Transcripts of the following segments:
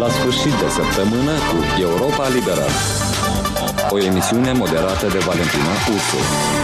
la sfârșit de săptămână cu Europa Liberă. O emisiune moderată de Valentina Ursu.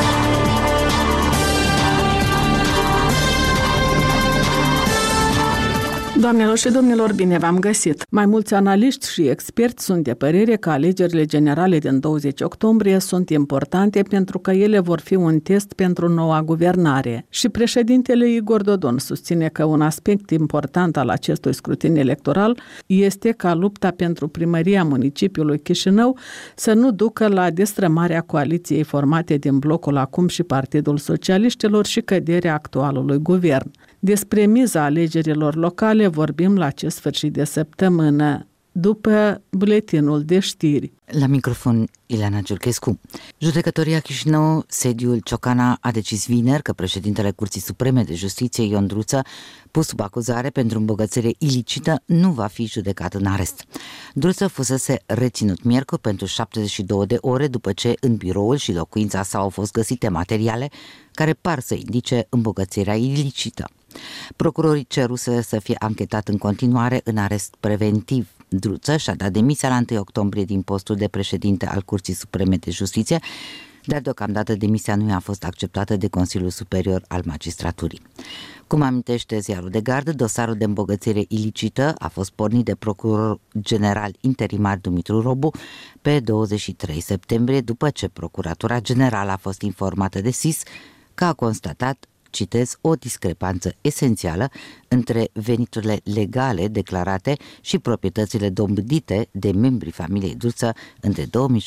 Doamnelor și domnilor, bine v-am găsit! Mai mulți analiști și experți sunt de părere că alegerile generale din 20 octombrie sunt importante pentru că ele vor fi un test pentru noua guvernare. Și președintele Igor Dodon susține că un aspect important al acestui scrutin electoral este ca lupta pentru primăria municipiului Chișinău să nu ducă la destrămarea coaliției formate din blocul Acum și Partidul Socialiștilor și căderea actualului guvern. Despre miza alegerilor locale vorbim la acest sfârșit de săptămână, după buletinul de știri. La microfon, Ileana Giurchescu. Judecătoria Chișinău, sediul Ciocana, a decis vineri că președintele Curții Supreme de Justiție, Ion Druță, pus sub acuzare pentru îmbogățire ilicită, nu va fi judecat în arest. Druță fusese reținut miercuri pentru 72 de ore după ce în biroul și locuința sa au fost găsite materiale care par să indice îmbogățirea ilicită. Procurorii ceruse să fie anchetat în continuare în arest preventiv. Druță și-a dat demisia la 1 octombrie din postul de președinte al Curții Supreme de Justiție, dar deocamdată demisia nu a fost acceptată de Consiliul Superior al Magistraturii. Cum amintește ziarul de gardă, dosarul de îmbogățire ilicită a fost pornit de procuror general interimar Dumitru Robu pe 23 septembrie, după ce Procuratura Generală a fost informată de SIS că a constatat, citez, o discrepanță esențială între veniturile legale declarate și proprietățile dobândite de membrii familiei Druță între 2016-2019.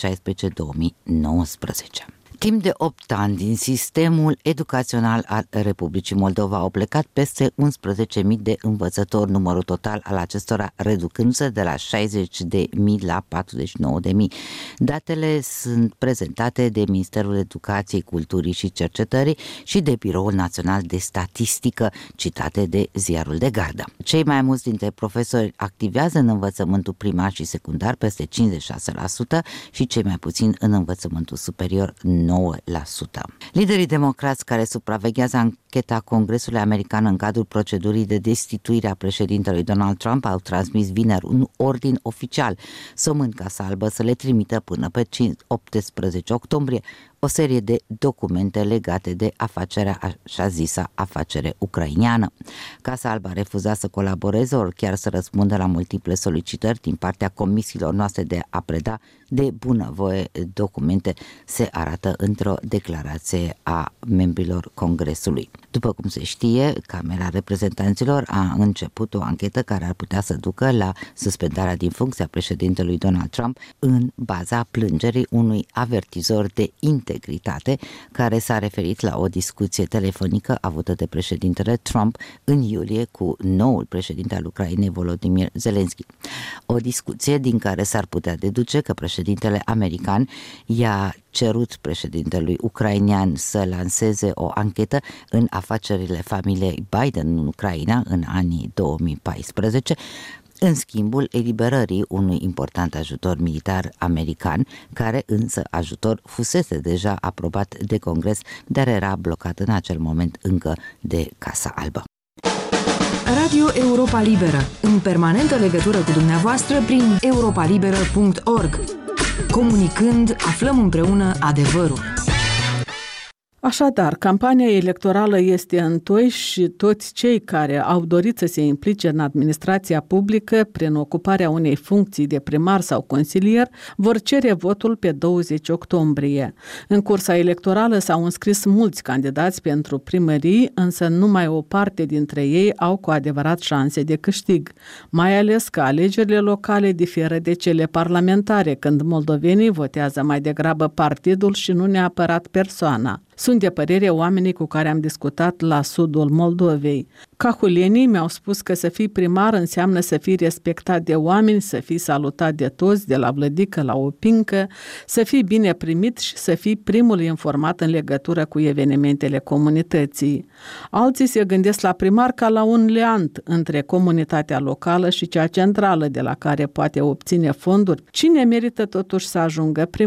Timp de 8 ani din sistemul educațional al Republicii Moldova au plecat peste 11.000 de învățători, numărul total al acestora reducându-se de la 60.000 la 49.000. Datele sunt prezentate de Ministerul Educației, Culturii și Cercetării și de Biroul Național de Statistică, citate de ziarul de gardă. Cei mai mulți dintre profesori activează în învățământul primar și secundar, peste 56%, și cei mai puțini în învățământul superior, 9%. Liderii democrați care supraveghează ancheta Congresului American în cadrul procedurii de destituire a președintelui Donald Trump au transmis vineri un ordin oficial somând Casa Albă să le trimită până pe 18 octombrie o serie de documente legate de afacerea, așa zisa afacere ucraineană. Casa Albă a refuzat să colaboreze, ori chiar să răspundă la multiple solicitări din partea comisiilor noastre de a preda de bunăvoie documente, se arată într-o declarație a membrilor Congresului. După cum se știe, Camera Reprezentanților a început o anchetă care ar putea să ducă la suspendarea din funcție a președintelui Donald Trump în baza plângerii unui avertizor de integritate care s-a referit la o discuție telefonică avută de președintele Trump în iulie cu noul președinte al Ucrainei, Volodymyr Zelensky. O discuție din care s-ar putea deduce că președintele american i-a cerut președintelui ucrainean să lanseze o anchetă în afacerile familiei Biden în Ucraina în anii 2014, în schimbul eliberării unui important ajutor militar american, care însă ajutor fusese deja aprobat de Congres, dar era blocat în acel moment încă de Casa Albă. Radio Europa Liberă, în permanentă legătură cu dumneavoastră prin europalibera.org. Comunicând, aflăm împreună adevărul. Așadar, campania electorală este întoi și toți cei care au dorit să se implice în administrația publică prin ocuparea unei funcții de primar sau consilier vor cere votul pe 20 octombrie. În cursa electorală s-au înscris mulți candidați pentru primării, însă numai o parte dintre ei au cu adevărat șanse de câștig, mai ales că alegerile locale diferă de cele parlamentare, când moldovenii votează mai degrabă partidul și nu neapărat persoana. Sunt de părere oamenii cu care am discutat la sudul Moldovei. Cahulenii mi-au spus că să fii primar înseamnă să fii respectat de oameni, să fii salutat de toți, de la vlădică la opincă, să fii bine primit și să fii primul informat în legătură cu evenimentele comunității. Alții se gândesc la primar ca la un leant între comunitatea locală și cea centrală, de la care poate obține fonduri. Cine merită totuși să ajungă primar?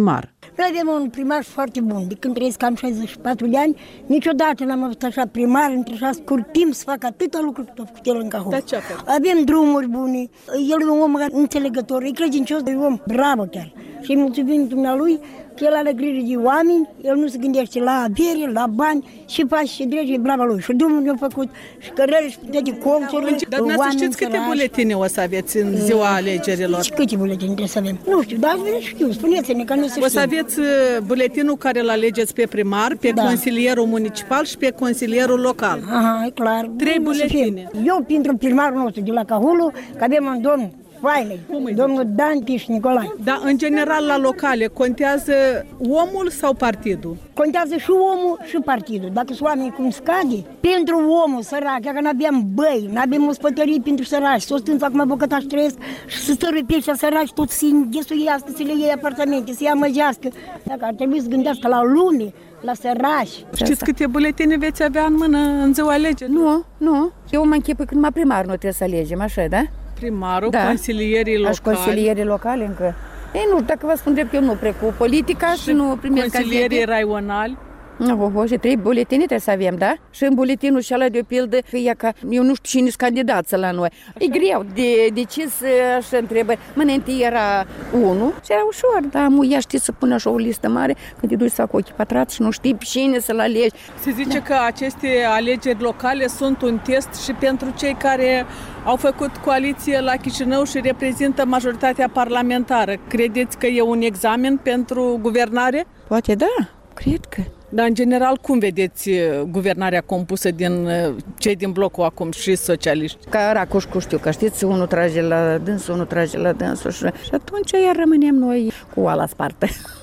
Noi avem un primar foarte bun. De când trăiesc cam 64 de ani, niciodată n-am avut așa primar într-un așa scurt timp să facă atâta lucruri cât a făcut el în Cahul. Avem drumuri bune, el e un om înțelegător, e credincios, e un om bravo chiar. Și îi mulțumim dumnealui că el are grijă de oameni, el nu se gândește la avere, la bani și face și drege, e brava lui. Și drumul ne-a făcut, și cărări, și toate colțurile. Dar dumneavoastră știți câte buletine o să aveți în ziua alegerilor? Și câte buletine trebuie să avem? Nu știu, dar știu, spuneți-ne că nu se știu. O să aveți buletinul care îl alegeți pe primar, pe consilierul municipal și pe consilierul local. Aha, e clar. 3 buletine. Eu, pentru primarul nostru de la Cahulu, că avem un domn faine, domnul Dan Tiș Nicolae. Dar, în general, la locale, contează omul sau partidul? Contează și omul și partidul. Dacă sunt oamenii cum scade, pentru omul sărac, dacă nu aveam băi, nu avem ospătării pentru săraci, s-o stâns acum bocătași trăiesc și să stărui pe ăștia săraci, tot să-i înghesuiască, să le iei apartamente, să-i amăgească. Dacă ar trebui să gândească la lume, la săraci. Știți câte buletine veți avea în mână în ziua alegerilor? Nu. Eu mă închipui când mă primar, nu trebuie să alegem, așa, da? Primarul, consilierii locali. Și consilierii locali încă. Ei, nu, dacă vă spun drept, eu nu precup politica și nu primesc consilierii raionali. Și 3 buletine trebuie să avem, da? Și în buletinul și ăla, de pildă, fie că eu nu știu cine-s candidață la noi. E greu de decis așa întrebări. Întâi era 1 și era ușor, da, ea știe să pună așa o listă mare când te duci să fac ochii pătrați și nu știi cine să-l alegi. Se zice că aceste alegeri locale sunt un test și pentru cei care au făcut coaliție la Chișinău și reprezintă majoritatea parlamentară. Credeți că e un examen pentru guvernare? Poate da, cred că. Dar, în general, cum vedeți guvernarea compusă din cei din blocul acum și socialiști? Ca Racușcu știu, că știți, unul trage la dânsul, unul trage la dânsul și atunci iar rămânem noi cu oala spartă.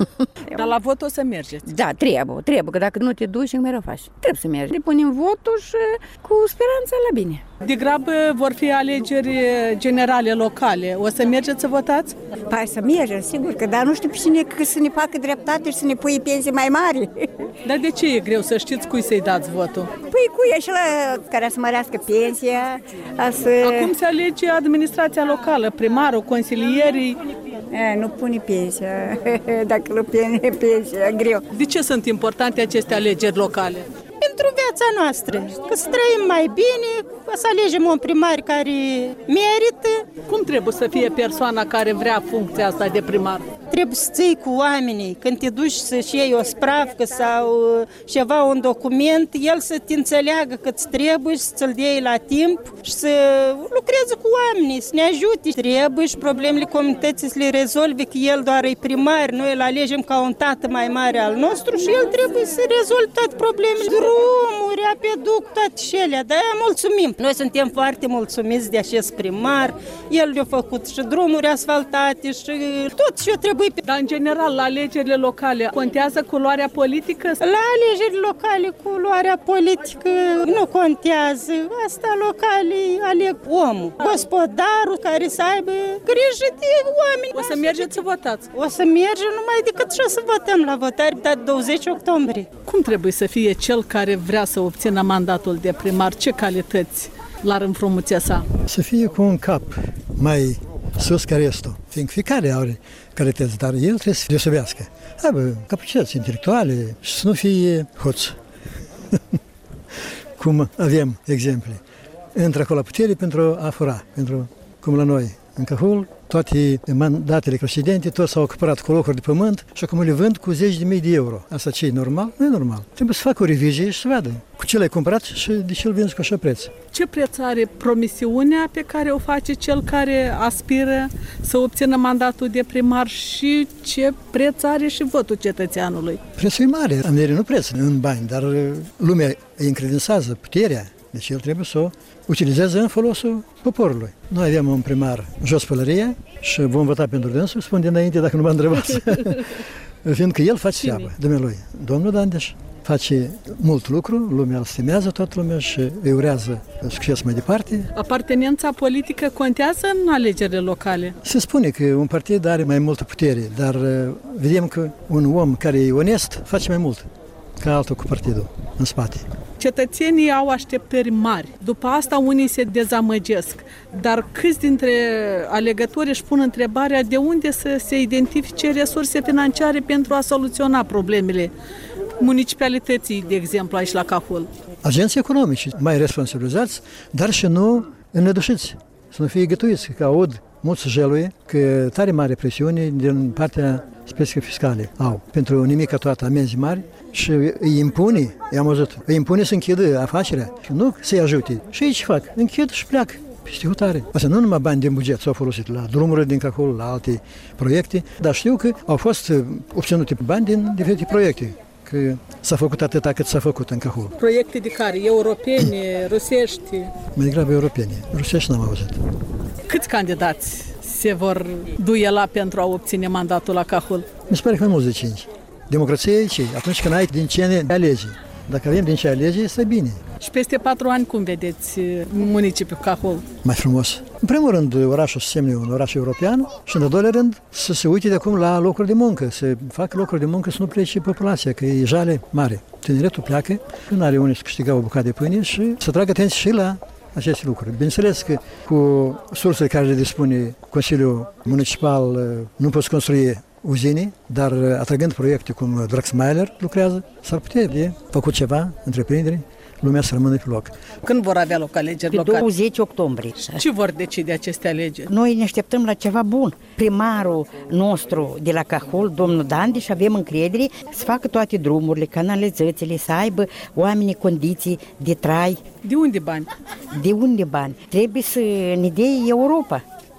Dar la vot o să mergeți? Da, trebuie, că dacă nu te duci, mai rău faci. Trebuie să mergi. Punem votul și cu speranța la bine. Degrabă vor fi alegeri generale, locale. O să mergeți să votați? Păi să mergem, sigur că, dar nu știu pe cine să ne facă dreptate și să ne pui pensii mai mari. Dar de ce e greu să știți cui să-i dați votul? Păi cui e și la care să mărească pensia. Acum se alege administrația locală, primarul, consilierii. Nu pune pensia, dacă nu pune pensia, greu. De ce sunt importante aceste alegeri locale? Pentru viața noastră, că să trăim mai bine, să alegem un primar care merită. Cum trebuie să fie persoana care vrea funcția asta de primar? Trebuie să ții cu oamenii. Când te duci să-și iei o spravcă sau ceva, un document, el să te înțeleagă că îți trebuie și să-ți-l iei la timp și să lucreze cu oamenii, să ne ajute. Trebuie și problemele comunității să le rezolve, că el doar e primar, noi îl alegem ca un tată mai mare al nostru și el trebuie să rezolve toate problemele. Drumuri, apeduc, toate și ele, dar mulțumim. Noi suntem foarte mulțumiți de acest primar, el le-a făcut și drumuri asfaltate și tot ce trebuie. Dar, în general, la alegerile locale, contează culoarea politică? La alegerile locale, culoarea politică nu contează. Asta locale aleg omul, gospodarul care să aibă grijă de oameni. O să mergeți să votați? O să mergem numai decât și o să votăm la votare, dar 20 octombrie. Cum trebuie să fie cel care vrea să obțină mandatul de primar? Ce calități l-ar înfrumuțea sa? Să fie cu un cap mai sus ca restul, fiindcă fiecare are calități, dar el trebuie să deosebească. Aibă capacități intelectuale și să nu fie hoț. Cum avem exemple. Intră acolo la putere pentru a fura, pentru cum la noi în Cahul, toate mandatele precedente, toți s-au ocupat cu locuri de pământ și acum le vând cu 10.000 de euro. Asta ce e normal? Nu e normal. Trebuie să facă o revizie și să vadă cu ce l-ai cumpărat și de ce îl vinzi cu așa preț. Ce preț are promisiunea pe care o face cel care aspiră să obțină mandatul de primar și ce preț are și votul cetățeanului? Prețul e mare, nu preț în bani, dar lumea îi încredințează puterea. Deci el trebuie să o utilizeze în folosul poporului. Noi avem un primar jos pălăria și vom vota pentru dânsul, spun dinainte dacă nu mă întrebați. Fiindcă el face treabă, dumnealui. Domnul Dandeș face mult lucru, lumea îl stimează, toată lumea și îi urează succes mai departe. Apartenența politică contează în alegerile locale? Se spune că un partid are mai multă putere, dar vedem că un om care e onest face mai mult ca altul cu partidul în spate. Cetățenii au așteptări mari. După asta unii se dezamăgesc. Dar câți dintre alegători își pun întrebarea de unde să se identifice resurse financiare pentru a soluționa problemele municipalității, de exemplu, aici la Cahul? Agenții economici mai responsabilizați, dar și nu înnedușiți, să nu fie gătuiți, că aud mulți jeluie că tare mare presiune din partea specifică fiscale au. Pentru nimic toată amenzi mari și îi impune, i-am văzut, îi impune să închidă afacerea și nu să-i ajute. Și ei ce fac? Închid și pleacă peste hotare. Asta nu numai bani din buget s-au folosit la drumurile din Cahul, la alte proiecte, dar știu că au fost obținute bani din diferite proiecte. Că s-a făcut atâta cât s-a făcut în Cahul. Proiecte de care? Europene, rusești? Mai degrabă europene. Rusești n-am auzit. Câți candidați se vor duela pentru a obține mandatul la Cahul? Mi se pare că mai mulți de 5. Democrația e ce? Atunci când ai din ce alegi. Dacă avem din ce alege, este bine. Și peste 4 ani cum vedeți municipiul Cahul? Mai frumos. În primul rând, orașul să semne un oraș european și în al doilea rând să se uite de acum la locuri de muncă, să facă locuri de muncă să nu plece populația, că e jale mare. Tineretul pleacă, nu are unde să câștiga o bucată de pâine și să tragă atenție și la aceste lucruri. Bineînțeles că cu sursele care le dispune Consiliul Municipal nu poți construi uzine, dar atrăgând proiecte cum Draxmailer lucrează, s-ar putea de făcut ceva, întreprindere, lumea să rămână pe loc. Când vor avea loc alegeri locale? 20 octombrie. Ce vor decide aceste alegeri? Noi ne așteptăm la ceva bun. Primarul nostru de la Cahul, domnul Dandiș, avem încredere să facă toate drumurile, canalizațiile, să aibă oamenii condiții de trai. De unde bani? De unde bani? Trebuie să ne dea Europa.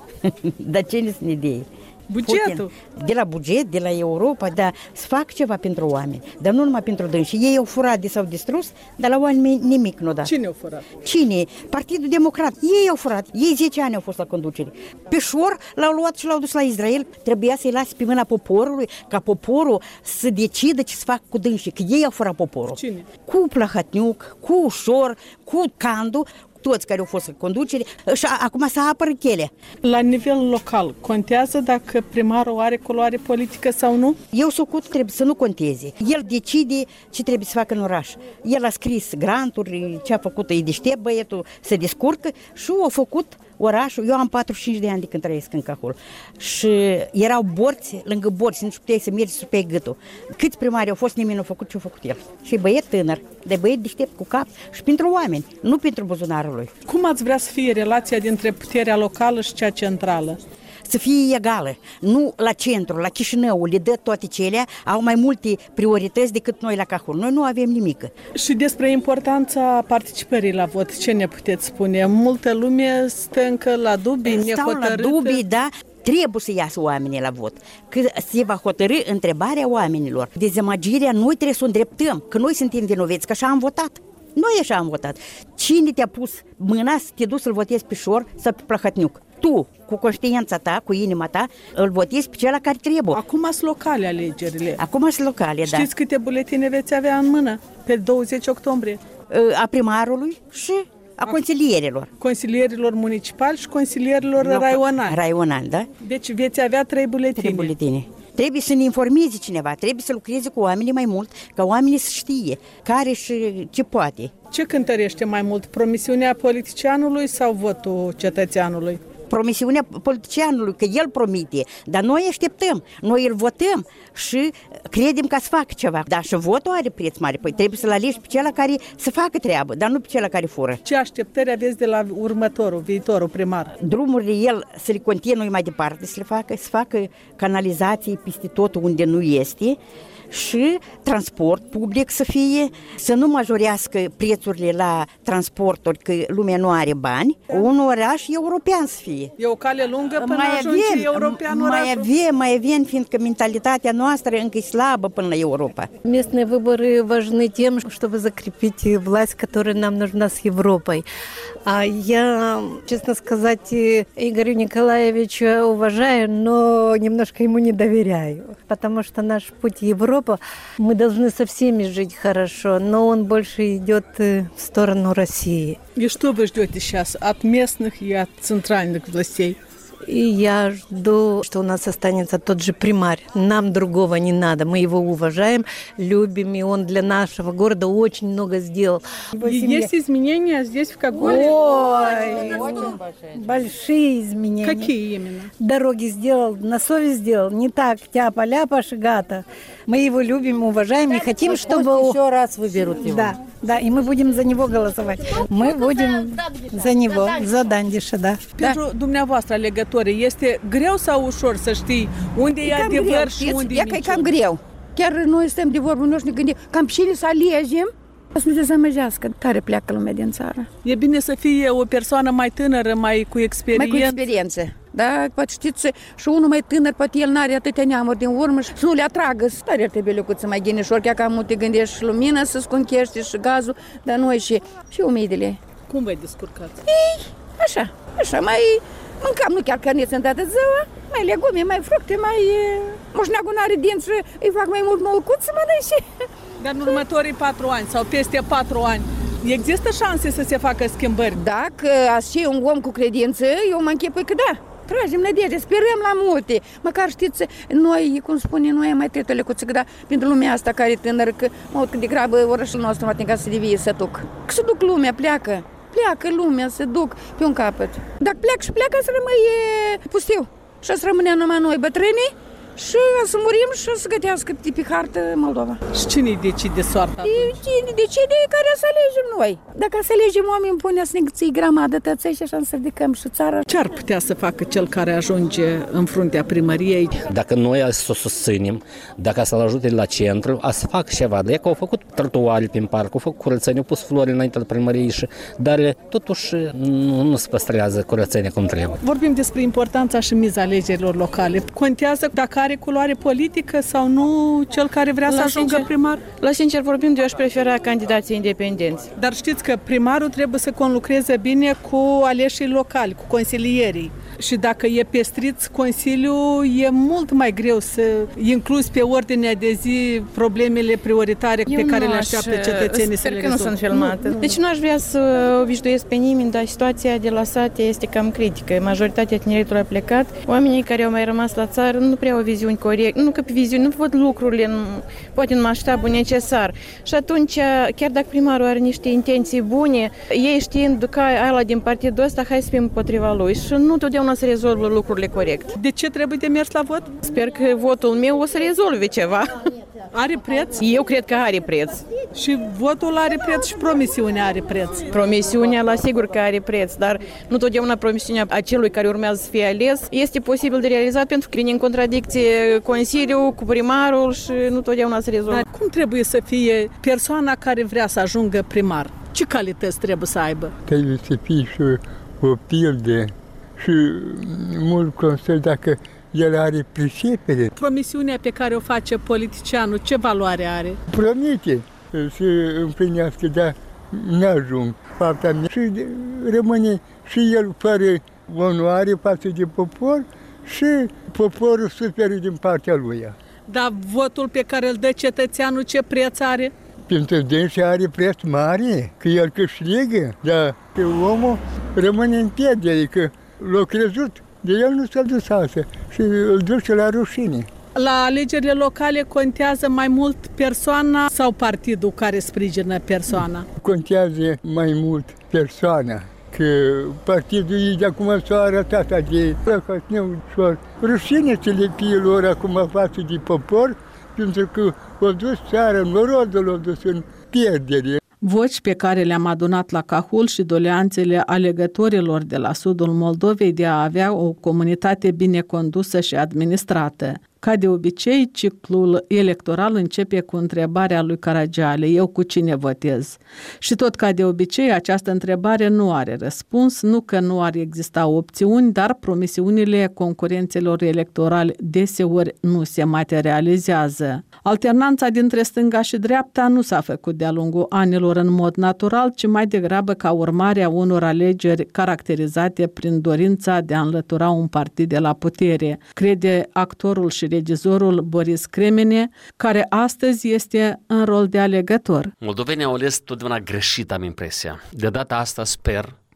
Dar ce ne să ne dea? Bugetul. De la buget, de la Europa, dar să fac ceva pentru oameni. Dar nu numai pentru dânsi. Ei au furat de s-au distrus, dar la oameni nimic nu da. Cine au furat? Cine? Partidul Democrat. Ei au furat. Ei 10 ani au fost la conducere. Pe șor l-au luat și l-au dus la Israel. Trebuia să-i lase pe mâna poporului, ca poporul să decidă ce să fac cu dânsii. Că ei au furat poporul. Cine? Cu Plahătniuc, cu Ușor, cu Candu, toți care au fost în conducere și acum să apără chelea. La nivel local, contează dacă primarul are culoare politică sau nu? Eu socot trebuie să nu conteze. El decide ce trebuie să facă în oraș. El a scris granturi, ce a făcut, e deștept băietul, se descurcă și a făcut orașul. Eu am 45 de ani de când trăiesc în Cahul și erau borți lângă borți, nu puteai să mergi să pe gâtul. Câți primari au fost, nimeni nu a făcut ce a făcut el. Și băiet tânăr, de băiet deștept cu cap și pentru oameni, nu pentru buzunarul lui. Cum ați vrea să fie relația dintre puterea locală și cea centrală? Să fie egală, nu la centru, la Chișinău, le dă toate cele, au mai multe priorități decât noi la Cahul. Noi nu avem nimic. Și despre importanța participării la vot, ce ne puteți spune? Multă lume stă încă la dubii, nehotărâtă. Stau la dubii, da. Trebuie să iasă oamenii la vot, că se va hotărî întrebarea oamenilor. Dezamăgirea noi trebuie să o îndreptăm, că noi suntem vinoveți, că așa am votat. Noi așa am votat. Cine te-a pus mâna să te duci să-l votezi pe Șor sau pe Plahătniuc? Tu, cu conștiința ta, cu inima ta, îl votezi pe cel care trebuie. Acum sunt locale alegerile. Acum sunt locale, da. Știți câte buletine veți avea în mână pe 20 octombrie? A primarului și a consilierilor. Consilierilor municipali și consilierilor raionali. Raionali, da. Deci veți avea 3 buletine. 3 buletine. Trebuie să ne informeze cineva, trebuie să lucreze cu oamenii mai mult, ca oamenii să știe care și ce poate. Ce cântărește mai mult, promisiunea politicianului sau votul cetățeanului? Promisiunea politicianului, că el promite, dar noi așteptăm, noi îl votăm și credem că să facă ceva. Dar și votul are preț mare, păi trebuie să-l alegi pe cel care să facă treabă, dar nu pe cel care fură. Ce așteptări aveți de la viitorul primar? Drumurile el să le continue mai departe, să facă canalizații peste tot unde nu este, și transport public să fie, să nu majorească prețurile la transporturi, că lumea nu are bani, un oraș european să fie. E o cale lungă până ajunge european orașul? Mai avem, fiindcă mentalitatea noastră încă e slabă până la Европа. Местные выборы важны тем, чтобы закрепить власть, которая нам нужна с Европой. А я, честно сказать, Игоря Николаевича уважаю, но немножко ему не доверяю, потому что наш путь Европа, мы должны со всеми жить хорошо, но он больше идет в сторону России. И что вы ждете сейчас от местных и от центральных властей? И я жду, что у нас останется тот же примарь. Нам другого не надо. Мы его уважаем, любим, и он для нашего города очень много сделал. Есть изменения здесь в Коголье? Ой, большие изменения. Какие именно? Дороги сделал, на совесть сделал. Не так, тяпа-ляпа, шигата. Мы его любим, уважаем и хотим, чтобы... Еще раз выберут его. Да, и мы будем за него голосовать. Мы будем за него, за Дандиша, da. Pentru dumneavoastră alegători, este greu sau ușor să știi unde e adevăr și unde e minciună? E cam greu. Chiar noi stăm de vorbă, noi ne gândim cam cine să alegem, să nu se dezamăgească. Tare pleacă lumea din țară. E bine să fie o persoană mai tânără, mai cu experiență. Mai cu experiență. Da, poate știți, și unul mai tânăr, poate el n-are atâtea neamuri din urmă și să nu le atragă. Tare ar trebui să mai ghinișor, chiar că am te gândești și lumină să sconchești și gazul, dar noi și umidele. Cum vă descurcați? Ei, așa, mai mâncam, nu chiar cărniță în toată ziua, mai legume, mai fructe, mai... Moșneagul n-are dinți și îi fac mai mult mălcuț să mănânce. Dar în următorii 4 ani sau peste 4 ani, există șanse să se facă schimbări? Dacă așa e un om cu credință, eu mă închipui că da. Tragem nădejde, sperăm la multe. Măcar știți, noi, cum spune, noi am mai trăit lecuță, că da, pentru lumea asta care e tânără, că mă uit cât de grabă orașul nostru mă ating ca să devie sătuc. Că se duc lumea, pleacă lumea, se duc pe un capăt. Dacă pleacă, să rămâie pustiu. Și să rămâne numai noi bătrânii și să murim și să gătească pe hartă Moldova. Și cine decide soarta? Cine decide care să alegem noi. Dacă să alegem oameni pune să ne gății grămadă tăței și așa să ridicăm și țara. Ce ar putea să facă cel care ajunge în fruntea primăriei? Dacă noi să o susținem, dacă să-l ajute la centru, a să facă ceva. De că au făcut trotuare prin parc, au făcut curățenie, au pus flori înainte de primăriei, dar totuși nu se păstrează curățenia cum trebuie. Vorbim despre importanța și miza alegerilor locale. Contează dacă are culoare politică sau nu cel care vrea să ajungă primar? La sincer vorbind, eu aș prefera candidații independenți. Dar știți că primarul trebuie să conlucreze bine cu aleșii locali, cu consilierii. Și dacă e pestrit consiliul, e mult mai greu să incluzi pe ordinea de zi problemele prioritare pe care le așteaptă cetățenii să le rezolve. Sper că nu sunt filmate. Deci nu aș vrea să obișnuiesc pe nimeni, dar situația de la sate este cam critică. Majoritatea tineretului a plecat. Oamenii care au mai rămas la țară nu prea au viziuni corecte, nu că pe viziuni, nu văd lucrurile poate în maștabul necesar. Și atunci, chiar dacă primarul are niște intenții bune, ei știind că ala din partidul ăsta, hai să fim împotriva lui și nu totdeauna să rezolvă lucrurile corect. De ce trebuie de mers la vot? Sper că votul meu o să rezolve ceva. Are preț? Eu cred că are preț. Și votul are preț și promisiunea are preț. Promisiunea, la sigur că are preț, dar nu totdeauna promisiunea acelui care urmează să fie ales este posibil de realizat pentru că vine în contradicție Consiliul cu primarul și nu totdeauna se rezolvă. Dar cum trebuie să fie persoana care vrea să ajungă primar? Ce calități trebuie să aibă? Trebuie să fie și o pildă și mult constă dacă el are pricepere. Promisiunea pe care o face politicianul, ce valoare are? Promite să împlinească, dar n-ajung fapta mea și rămâne și el fără onoare față de popor și poporul suferă din partea lui. Dar votul pe care îl dă cetățeanul, ce preț are? Pentru dânsi are preț mare, că el câștigă, dar omul rămâne în pierde, adică l-a crezut, de el nu s-a dus asta și îl duce la rușine. La alegerile locale contează mai mult persoana sau partidul care sprijină persoana? Contează mai mult persoana, că partidul ei de acum s-a arătat de neușor. Rușine să le fie lor acum față de popor, pentru că au dus țara, norodul l-a dus în pierdere. Voci pe care le-am adunat la Cahul și doleanțele alegătorilor de la sudul Moldovei de a avea o comunitate bine condusă și administrată. Ca de obicei, ciclul electoral începe cu întrebarea lui Caragiale, eu cu cine votez? Și tot ca de obicei, această întrebare nu are răspuns, nu că nu ar exista opțiuni, dar promisiunile concurențelor electorale deseori nu se materializează. Alternanța dintre stânga și dreapta nu s-a făcut de-a lungul anilor în mod natural, ci mai degrabă ca urmare a unor alegeri caracterizate prin dorința de a înlătura un partid de la putere, crede actorul și regizorul Boris Cremene, care astăzi este în rol de alegător. Moldovenii au ales totdeauna greșit, am impresia. De data asta sper,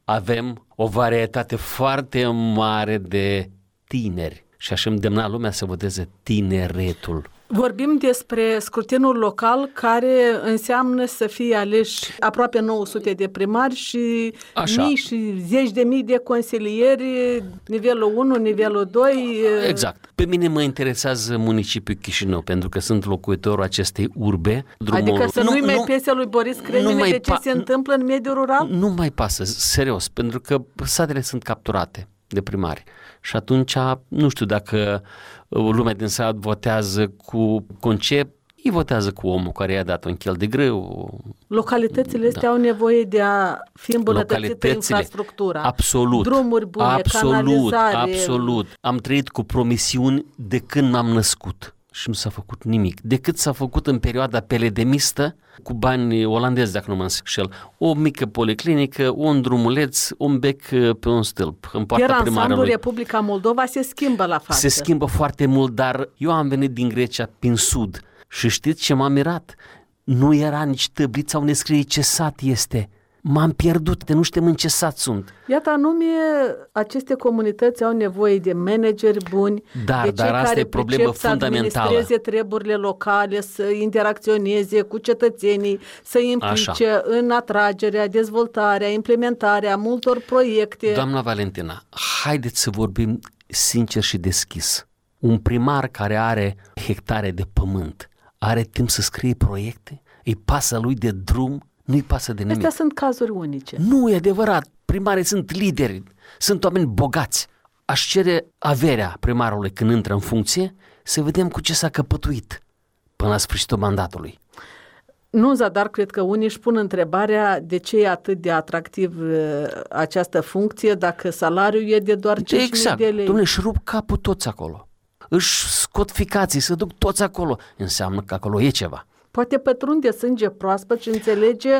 avem o varietate foarte mare de tineri și aș îndemna lumea să voteze tineretul. Vorbim despre scrutinul local, care înseamnă să fie aleși aproape 900 de primari și mii și zeci de mii de consilieri, nivelul 1, nivelul 2. Exact. Pe mine mă interesează municipiul Chișinău, pentru că sunt locuitorul acestei urbe. Adică să nu-i mai pese lui Boris Cremine de ce se întâmplă în mediul rural? Nu mai pasă, serios, pentru că satele sunt capturate de primari. Și atunci, nu știu dacă lumea din sat votează cu concept, ei votează cu omul care i-a dat un chel de grâu. Localitățile astea au nevoie de a fi îmbunătățită infrastructura. Absolut. Drumuri bune, canalizare. Absolut. Am trăit cu promisiuni de când m-am născut și nu s-a făcut nimic. Decât s-a făcut în perioada peledemistă, cu bani olandezi, dacă nu mă înșel, o mică policlinică, un drumuleț, un bec pe un stâlp în poarta primarului. Iar ansamblul Republica Moldova se schimbă la față. Se schimbă foarte mult, dar eu am venit din Grecia prin sud și știți ce m-a mirat? Nu era nici tăblița unde scrie ce sat este. M-am pierdut, de nu știm în ce sat sunt. Iată, anume, aceste comunități au nevoie de manageri buni, de cei care pricep să administreze treburile locale, să interacționeze cu cetățenii, să implice în atragerea, dezvoltarea, implementarea multor proiecte. Doamna Valentina, haideți să vorbim sincer și deschis. Un primar care are hectare de pământ, are timp să scrie proiecte? Îi pasă lui de drum? Nu-i pasă de nimic. Astea sunt cazuri unice. Nu, e adevărat. Primarii sunt lideri, sunt oameni bogați. Aș cere averea primarului când intră în funcție, să vedem cu ce s-a căpătuit până la sfârșitul mandatului. Nu, dar cred că unii își pun întrebarea de ce e atât de atractiv această funcție dacă salariul e de doar 5.000 de lei. Exact. Dom'le, își rup capul toți acolo. Își scot ficații, se duc toți acolo. Înseamnă că acolo e ceva. Poate pătrunde sânge proaspăt și înțelege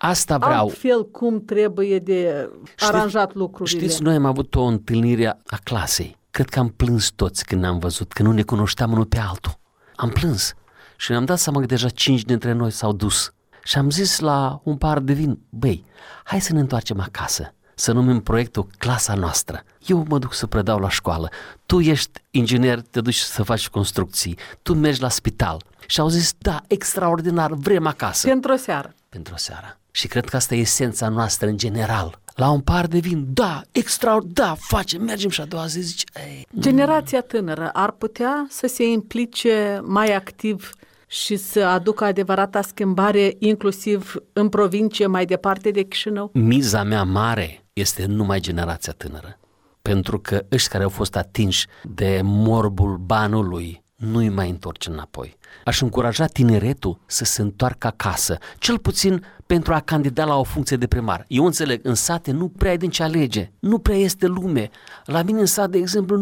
altfel cum trebuie de aranjat lucrurile. Știți, noi am avut o întâlnire a clasei. Cred că am plâns toți când ne-am văzut, că nu ne cunoșteam unul pe altul. Am plâns și ne-am dat seama că deja 5 dintre noi s-au dus. Și am zis la un par de vin, băi, hai să ne întoarcem acasă, să numim proiectul Clasa Noastră. Eu mă duc să predau la școală, tu ești inginer, te duci să faci construcții, tu mergi la spital. Și au zis, da, extraordinar, vrem acasă. Pentru o seară. Pentru o seară. Și cred că asta e esența noastră în general. La un par de vin, da, extraordinar, da, facem, mergem și a doua zi zice, ei. Generația tânără ar putea să se implice mai activ și să aducă adevărata schimbare, inclusiv în provincie, mai departe de Chișinău? Miza mea mare este numai generația tânără. Pentru că ăștia care au fost atinși de morbul banului nu-i mai întorce înapoi. Aș încuraja tineretul să se întoarcă acasă, cel puțin pentru a candida la o funcție de primar. Eu înțeleg, în sate nu prea ai din ce alege, nu prea este lume. La mine în sat, de exemplu,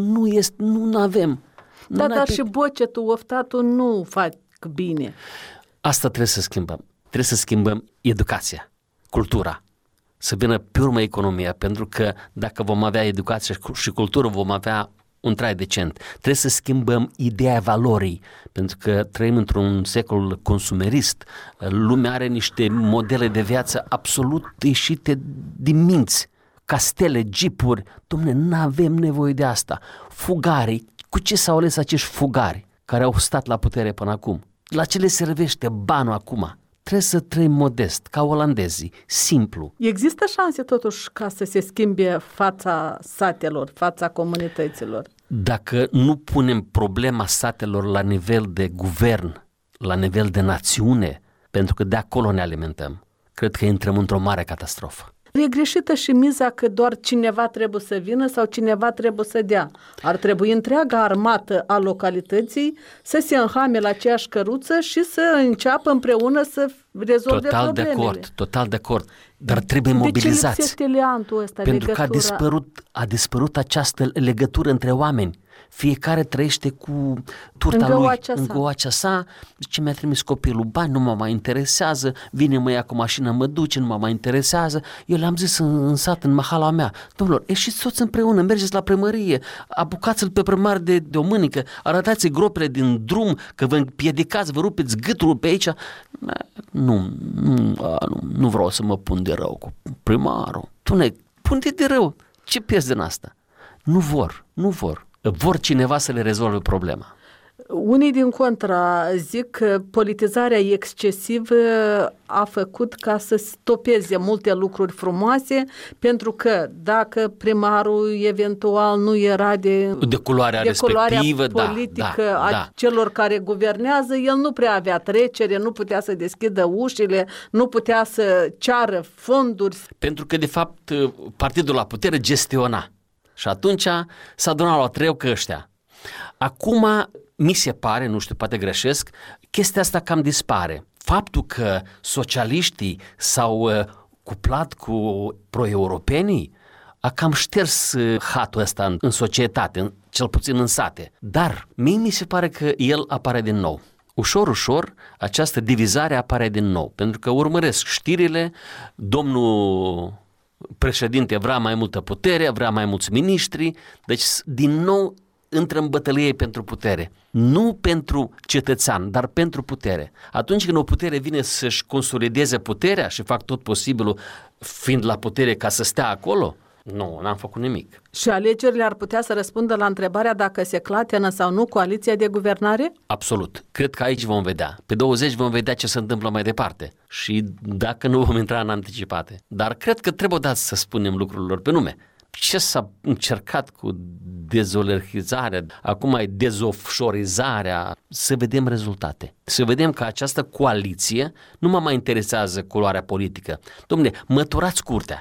nu avem. Dar și bocetul, oftatul nu fac bine. Asta trebuie să schimbăm. Trebuie să schimbăm educația, cultura, să vină pe urmă economia, pentru că dacă vom avea educație și cultură, vom avea un trai decent. Trebuie să schimbăm ideea valorii, pentru că trăim într-un secol consumerist. Lumea are niște modele de viață absolut ieșite din minți. Castele, jeepuri. Dom'le, n-avem nevoie de asta. Fugarii, cu ce s-au ales acești fugari care au stat la putere până acum? La ce le servește banul acum? Trebuie să trăim modest, ca olandezii, simplu. Există șanse totuși ca să se schimbe fața satelor, fața comunităților? Dacă nu punem problema satelor la nivel de guvern, la nivel de națiune, pentru că de acolo ne alimentăm, cred că intrăm într-o mare catastrofă. E greșită și miza că doar cineva trebuie să vină sau cineva trebuie să dea. Ar trebui întreaga armată a localității să se înhame la aceeași căruță și să înceapă împreună să rezolve problemele. Total de acord. Dar trebuie mobilizați. De ce lipsește leantul ăsta, pentru legătura? că a dispărut această legătură între oameni. Fiecare trăiește cu turta lui, în găoacea sa. Ce mi-a trimis copilul bani, nu mă mai interesează, vine mă ia cu mașină, mă duce, nu mă mai interesează. Eu le-am zis în sat, în mahala mea, domnilor, ieșiți toți împreună, mergeți la primărie, apucați-l pe primar de o mânică, arătați gropile din drum, că vă împiedicați, vă rupeți gâtul pe aici. Nu vreau să mă pun de rău cu primarul. spune de rău. Ce pierzi din asta? Nu vor. Vor cineva să le rezolve problema. Unii din contra zic că politizarea excesivă a făcut ca să stopeze multe lucruri frumoase, pentru că dacă primarul eventual nu era de culoarea respectivă, politică a celor care guvernează, el nu prea avea trecere, nu putea să deschidă ușile, nu putea să ceară fonduri. Pentru că, de fapt, partidul la putere gestiona. Și atunci s-a adunat la treu că ăștia. Acum, mi se pare, nu știu, poate greșesc, chestia asta cam dispare. Faptul că socialiștii s-au cuplat cu pro-europenii a cam șters hatul ăsta în societate, cel puțin în sate. Dar mie mi se pare că el apare din nou. Ușor, această divizare apare din nou, pentru că urmăresc știrile, domnul președinte vrea mai multă putere, vrea mai mulți miniștri, deci din nou intră în bătălie pentru putere. Nu pentru cetățean, dar pentru putere. Atunci când o putere vine să-și consolideze puterea și fac tot posibilul fiind la putere ca să stea acolo, nu, n-am făcut nimic. Și alegerile ar putea să răspundă la întrebarea dacă se clatină sau nu coaliția de guvernare? Absolut. Cred că aici vom vedea. Pe 20 vom vedea ce se întâmplă mai departe și dacă nu vom intra în anticipate. Dar cred că trebuie odată să spunem lucrurilor pe nume. Ce s-a încercat cu dezolerhizarea, acum e dezofșorizarea, să vedem rezultate. Să vedem că această coaliție nu mă mai interesează culoarea politică. Dom'le, măturați curtea.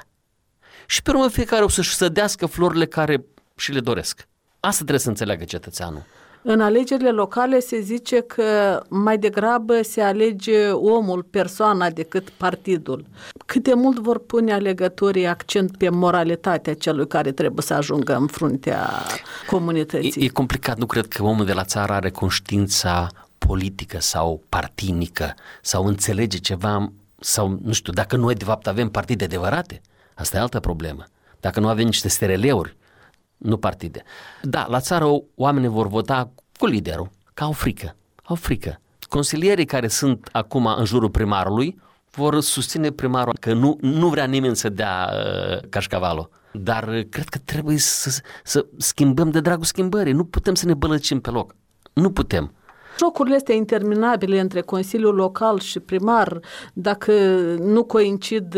Și pe urmă fiecare o să-și sădească florile care și le doresc. Asta trebuie să înțeleagă cetățeanul. În alegerile locale se zice că mai degrabă se alege omul, persoana, decât partidul. Cât de mult vor pune alegătorii accent pe moralitatea celui care trebuie să ajungă în fruntea comunității? E complicat, nu cred că omul de la țară are conștiința politică sau partinică sau înțelege ceva sau, nu știu, dacă noi de fapt avem partide adevărate, asta e altă problemă. Dacă nu avem niște stereleuri, nu partide. Da, la țară oamenii vor vota cu liderul, că au frică. Consilierii care sunt acum în jurul primarului vor susține primarul, că nu vrea nimeni să dea cașcavalul. Dar cred că trebuie să schimbăm de dragul schimbării. Nu putem să ne bălăcim pe loc. Nu putem. Jocurile astea interminabile între Consiliul Local și primar, dacă nu coincid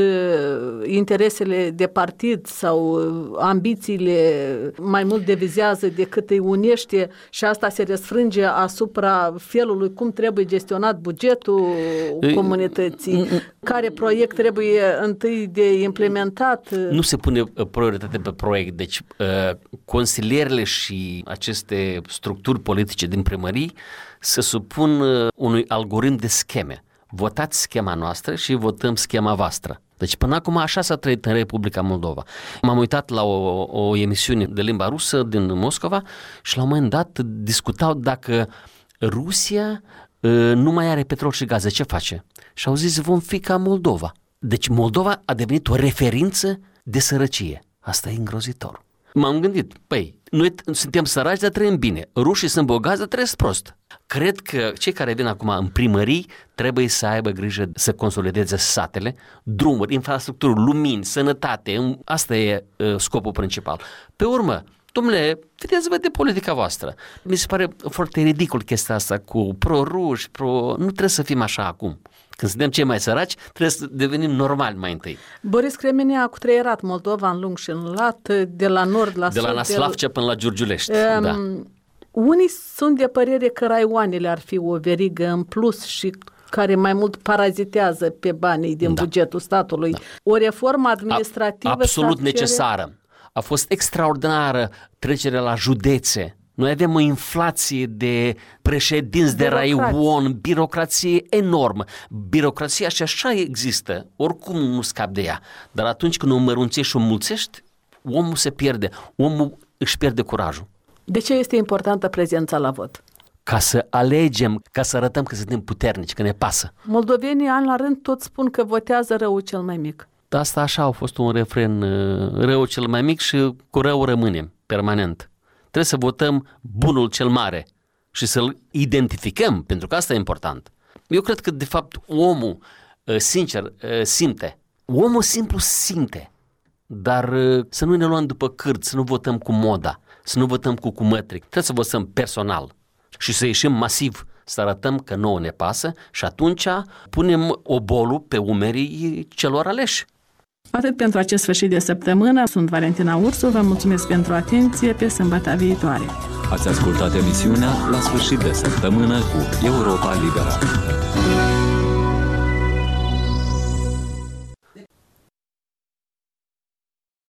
interesele de partid sau ambițiile mai mult devizează decât îi unește și asta se răsfrânge asupra felului cum trebuie gestionat bugetul comunității, care proiect trebuie întâi de implementat. Nu se pune prioritate pe proiect, deci consilierile și aceste structuri politice din primării se supun unui algoritm de scheme. Votați schema noastră și votăm schema voastră. Deci până acum așa s-a trăit în Republica Moldova. M-am uitat la o emisiune de limba rusă din Moscova și la un moment dat discutau dacă Rusia nu mai are petrol și gaze, ce face? Și au zis, vom fi ca Moldova. Deci Moldova a devenit o referință de sărăcie. Asta e îngrozitor. M-am gândit, noi suntem săraci, dar trăim bine. Rușii sunt bogați, dar trăiesc prost. Cred că cei care vin acum în primării trebuie să aibă grijă să consolideze satele, drumuri, infrastructură, lumini, sănătate. Asta e scopul principal. Pe urmă, dom'le, vedeți-vă de politica voastră. Mi se pare foarte ridicol chestia asta cu pro-ruși, Nu trebuie să fim așa acum. Când suntem cei mai săraci, trebuie să devenim normali mai întâi. Boris Cremenea a cutreierat Moldova în lung și în lat, de la nord la sud. De la Năslavcea până la Giurgiulești. Da. Unii sunt de părere că raioanele ar fi o verigă în plus și care mai mult parazitează pe banii din bugetul statului. Da. O reformă administrativă absolut necesară. A fost extraordinară trecerea la județe. Noi avem o inflație de președinți de raion, birocrație enormă. Birocrația și așa există, oricum nu scapi de ea. Dar atunci când o mărunțești și o mulțești, omul se pierde, omul își pierde curajul. De ce este importantă prezența la vot? Ca să alegem, ca să arătăm că suntem puternici, că ne pasă. Moldovenii an la rând tot spun că votează răul cel mai mic. Asta așa a fost un refren, răul cel mai mic și cu rău rămânem permanent. Trebuie să votăm bunul cel mare și să-l identificăm, pentru că asta e important. Eu cred că, de fapt, omul, sincer, simte. Omul simplu simte. dar să nu ne luăm după cârt, să nu votăm cu moda, să nu votăm cu mătric. Trebuie să votăm personal și să ieșim masiv, să arătăm că nouă ne pasă și atunci punem obolul pe umerii celor aleși. Atât pentru acest sfârșit de săptămână. Sunt Valentina Ursu, vă mulțumesc pentru atenție, pe sâmbătă viitoare. Ați ascultat emisiunea La sfârșit de săptămână cu Europa Liberă.